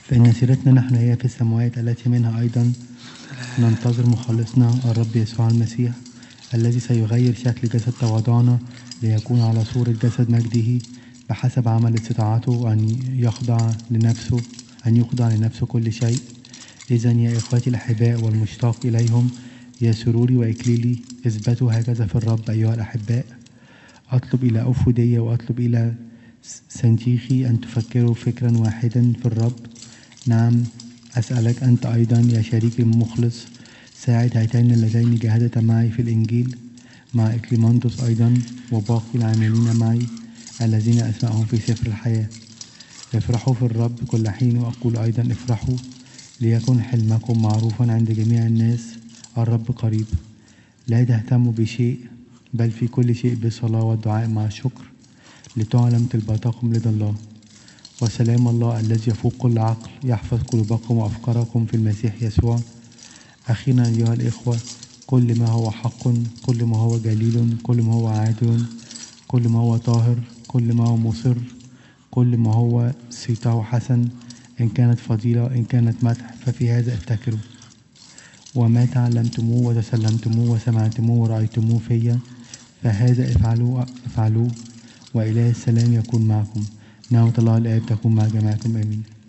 فإن سيرتنا نحن هي في السماوات التي منها أيضا ننتظر مخلصنا الرب يسوع المسيح الذي سيغير شكل جسد تواضعنا ليكون على صورة جسد مجده بحسب عمل استطاعته أن يخضع لنفسه كل شيء. إذن يا إخوتي الأحباء والمشتاق إليهم، يا سروري وإكليلي، اثبتوا هكذا في الرب أيها الأحباء. أطلب إلى أفودية وأطلب إلى سنتيخي أن تفكروا فكرا واحدا في الرب. نعم، أسألك أنت أيضا يا شريكي المخلص، ساعد هاتين اللذين جاهدتا معي في الإنجيل مع إكليماندوس أيضا وباقي العاملين معي الذين أسمائهم في سفر الحياة. افرحوا في الرب كل حين، وأقول أيضا افرحوا. ليكن حلمكم معروفا عند جميع الناس، الرب قريب. لا تهتموا بشيء، بل في كل شيء بالصلاة والدعاء مع الشكر لتعلم طلباتكم لدى الله. وسلام الله الذي يفوق كل عقل يحفظ قلوبكم وأفكاركم في المسيح يسوع. أخيرا أيها الإخوة، كل ما هو حق، كل ما هو جليل، كل ما هو عادل، كل ما هو طاهر، كل ما هو مصر، كل ما هو صيته حسن، إن كانت فضيلة إن كانت مدح، ففي هذا افتكروا. وما تعلمتموه وتسلمتموه وسمعتموه ورأيتموه فيا فهذا افعلوه، وإله السلام يكون معكم. نعمة الله الآب تكون مع جميعكم. آمين.